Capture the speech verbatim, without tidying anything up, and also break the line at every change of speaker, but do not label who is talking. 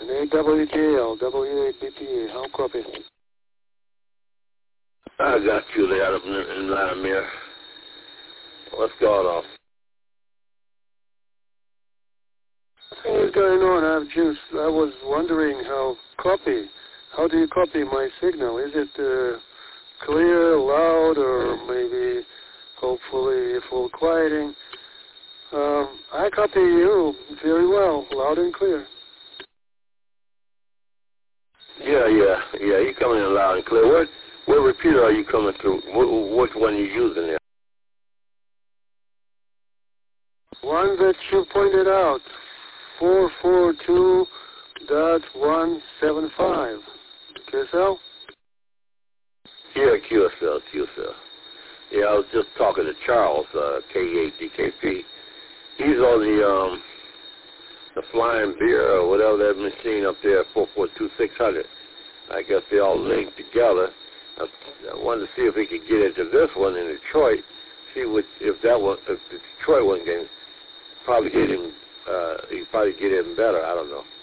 And A W J L, W eight B P A, how copy?
I got you there in, in Vladimir. What's going on?
What's going on? I've just, I was wondering how copy, how do you copy my signal? Is it uh, clear, loud, or maybe, hopefully, full quieting? Um, I copy you very well, loud and clear.
Yeah, yeah, yeah, you're coming in loud and clear. What, what repeater are you coming through? Wh- which one are you using there?
One that you pointed out, four four two dot one seven five. Q S L?
Yeah, Q S L, Q S L. Yeah, I was just talking to Charles, uh, K eight D K P. He's on the um, the Flying Beer or whatever that machine up there, four four two six hundred. I guess they all linked together. I, I wanted to see if we could get into this one in Detroit. See what if that one, if the Detroit one can probably get him, uh, he probably get him better. I don't know.